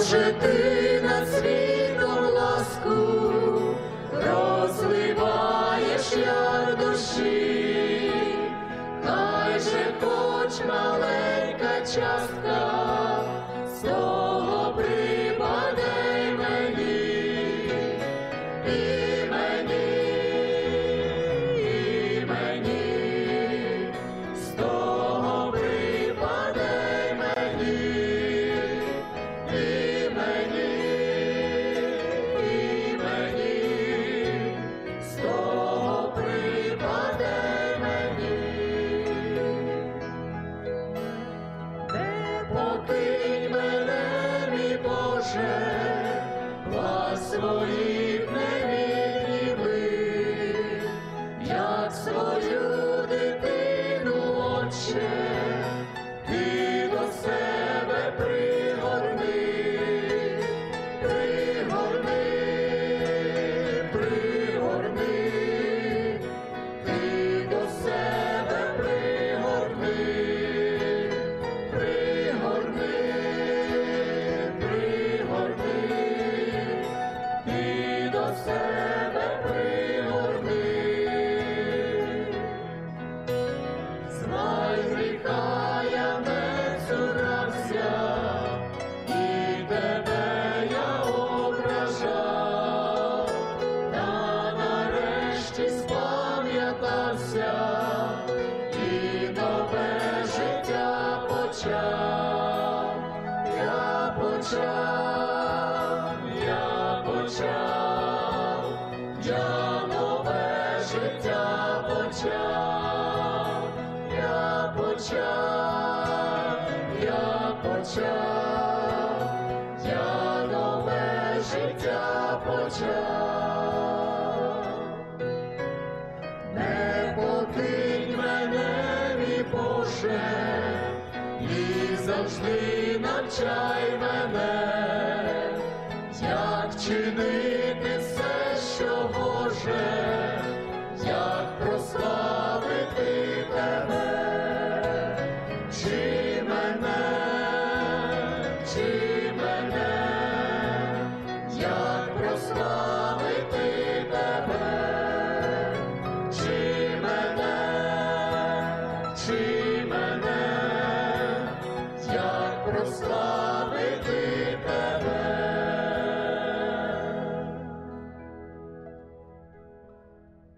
Боже, ти над світом ласку розливаєш яр душі, хай же хоч маленька частка з того припаде й мені, і мені, і мені, з того припаде й мені, і мені, і мені, з того припаде й мені. Не покинь мене, мій Боже, вас своїх не відніми, як свою дитину, Отче, ти до себе пригорни, пригорни, пригорни, ти до себе пригорни, пригорни, пригорни, ти до себе пригорни. Знай, гріха я не цурався, і тебе я ображав, та нарешті спам'ятався, і нове життя почав. Я почав, я почав, я нове життя почав. Я почав, я почав, я нове життя почав. Не покинь мене, мій Боже, і завжди навчай мене.